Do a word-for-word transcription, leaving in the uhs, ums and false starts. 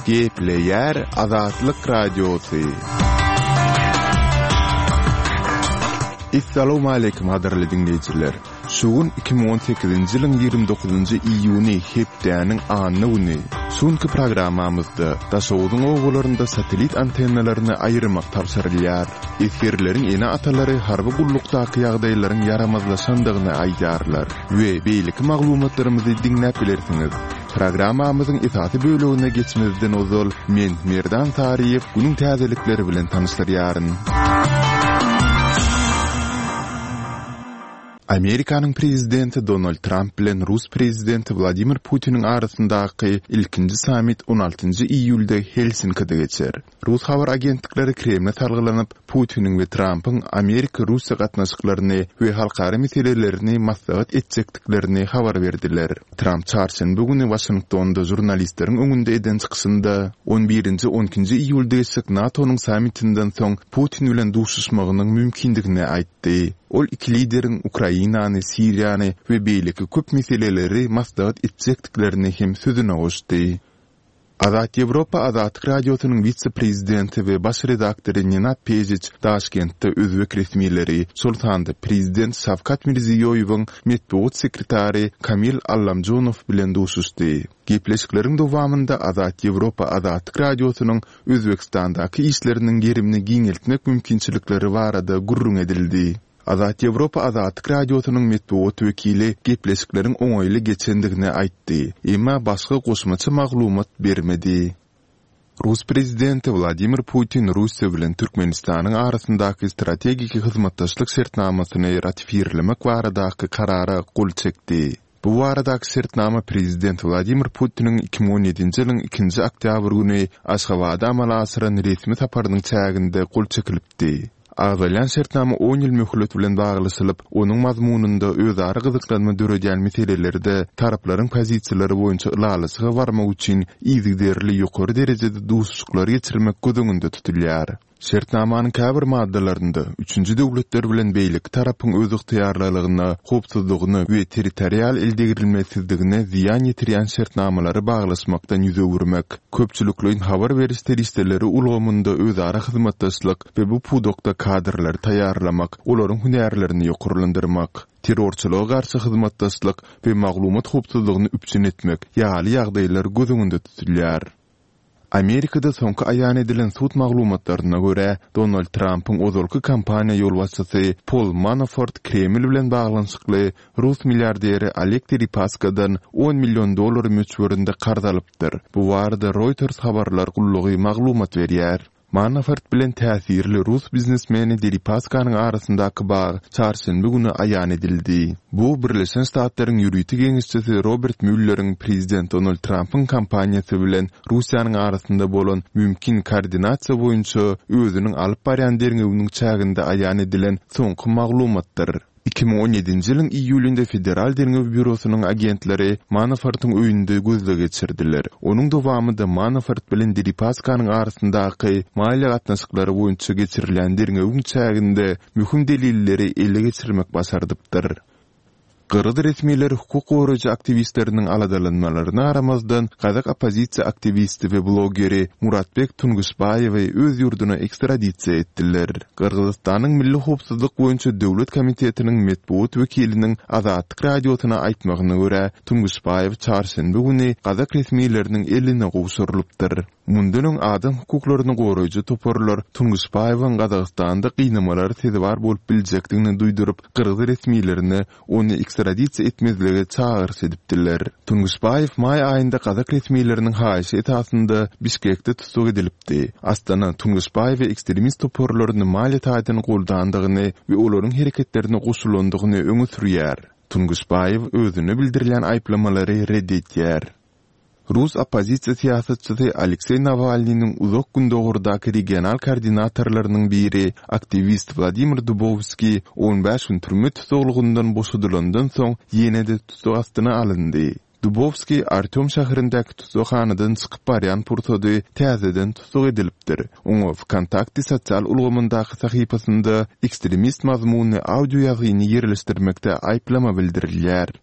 Gepleyer Azatlyk Radiosu. Assalamu alaykum hadarly dinleyijiler. Şugun iki bin on sekizinji ýylyň ýygrimi dokuzunjy iýuny hepdäniň anyny güni. Şunky programmamyzda daşawydyň owalarynda satelit antennalaryny aýyrmak tapşyrylýar. Efirleriň ene atalary harby gullukdaky ýagdaýlaryň yaramazlaşandygyny aýdarlar we beýleki maglumatlarymyzy dinläp bilersiňiz. Programmamyzyň esasy bölügine geçmezden ozal men Merdan Tariýew günüň täzelikleri bilen tanışdyrýaryn. Amerikanyň prezidenti Donald Trump bilen Rus prezidenti Vladimir Putiniň arasyndaky ilkinji samit on altynjy iýulda Helsinki'de geçer. Rus habar agentlikleri Kremle salgylanyp Putiniň we Trumpyň Amerika-Russiýa gatnaşyklaryny we halkara meselelerini maslahat etjekdiklerini habar berdiler. Trump çarşamba güni Washingtonda jurnalistleriň öňünde eden çykyşynda on birinji on ikinji iýulda geçek NATO'nyň samitinden soň Putin bilen duşuşmagynyň mümkindigini aýtdy. Ol iki lideriň Ukrainany, Siriýany we beýleki köp meseleleri maslahat etjekdiklerini hem sözüne goşdy. Azat Ýewropa Azatlyk Radiosynyň vitse-prezidenti we baş redaktory Nenat Pejic Daşkentde özbek resmileri Sultanda prezident Şawkat Mirziýoýewiň medeniýet sekretary Kamil Allamjonow bilen duşuşdy. Gepleşikleriň dowamında Azat Ýewropa Azatlyk Radiosynyň Özbekistandaky işleriniň gerimini giňeltmek mümkinçilikleri barada gurrun edildi. Azat Ýewropa Azatlyk Radiosynyň medeniýet wekili gepleşikleriň oňaýly geçendigini aýtdy, emma başga goşmaça maglumat bermedi. Rus prezidenti Vladimir Putin Russiýa bilen Türkmenistanyň arasyndaky strategik hyzmatdaşlyk şertnamasyny ratifierlemek baradaky karara gol çekdi. Bu baradaky şertnama prezident Vladimir Putiniň iki bin on ýedinji ýylyň ikinji oktyabr güni Aşgabatda amala asyran resmi taparynyň çäginde gol çekilipdi. Agdalan şertnama on ýyl möhlet bilen baglyşylyp, onuň mazmununda özara gyzyklanma döredýän meselelerde taraplaryň pozisiýalary boýunça ulalysyga barmak üçin ýygyderli ýokary derejede duşuşyklar geçirmek gözüňünde tutulýar. Şertnamanyň käbir maddalarynda üçünji döwletler bilen beýlik tarapyň öz ygtyýarlygyna, howpsuzlygyny we territorial eldegirilmezligine ziýan ýetirýän şertnamalary baglaşmakdan ýüze gürmek, köpçülikliň habar beriş teristleri ulgamynda özara hyzmatdaşlyk we bu pudokda kadrlar taýýarlamak, olaryň hünärlerini ýokurlandyrmak, terrorçylyga garşy hyzmatdaşlyk we maglumat howpsuzlygyny üpçün etmek ýaly ýagdaýlar gözüňde tutulýar. Amerikada soňky aýan edilen sud maglumatlaryna görä, Donald Trumpyň ozalky kampaniýa ýolbaşçysy Paul Manafort Kreml bilen baglanyşykly Rus milliarderi Oleg Deripaskadan on million dollar möçberinde garz alypdyr. Bu barada Reuters habarlar gullugy maglumat berýär. Manafort bilen täsirli Rus biznesmeni Deripaskanyň arasyndaky bagy çarşamba güni aýan edildi. Bu Birleşen Ştatlaryň ýürüýti geňişçisi Robert Mueller'iň prezident Donald Trumpyň kampaniýasy bilen Russiýanyň arasynda bolan mümkin koordinasiýa boýunça özüniň alyp barýan derňewiniň çäginde aýan edilen soňky maglumatdyr. iki bin on ýedinji ýylyň iýulynda Federal Derňew Bürosynyň agentleri Manafort'un öýünde gözle geçirdiler. Onuň dowamında Manafort bilen Deripaskanyň arasyndaky maliýe gatnaşyklary boýunça geçirilen derňewiň çäginde mühim delilleri ele geçirmek başardypdyr. Gırgız resmileri hukuk goraýjy aktivistleriniň aladalanmalaryny aramazdan Kazak opozisiýa aktivisti we blogeri Muratbek Tungusbayewy öz ýurduna ekstradisiýa etdiler. Kırgızstanyň Milli Howpsuzlyk boýunça döwlet komitetiniň medeniýet wekiliniň Azatlyk Radiosyna aýtmagyna görä, Tungusbayew çarşamba güni Kazak resmileriniň eline gowşurylypdyr. Mundunyň adam hukuklaryny goraýjy toparlar Tungusbayewyň Kazakstanda gynamalar tezbar bolup biljekdigini duýdurup, Kırgız resmilerini ony ekstradisiýa etmezligi çağırış edipdiler. Tungusbayew may aýynda Kazak resmileriniň haýyşy etasynda Bişkekde tutuk edilipdi. Astana Tungusbayew ekstremist toparlaryny maliýet aýdyny goldandygyny we olaryň hereketlerine goşulandygyny öňe sürýär. Tungusbayew özüne bildirilen aýplamalary reddetýär. Rus opozisiýa siýasatçysy Aleksey Navalnyň uzak gün dogurdaky regional koordinatorlarynyň biri aktivist Vladimir Dubovski on beş gün türme tutuklygyndan boşadylandan soň ýene-de tutuk astyna alyndy. Dubovski Artyom şäherindäki tutukhanadan çykyp barýan pursady täzeden tutuk edilipdir. Oňa WKontakte sosial ulgamyndaky sahypasynda ekstremist mazmunly audio ýazyny ýerleşdirmekde aýplama bildirilýär.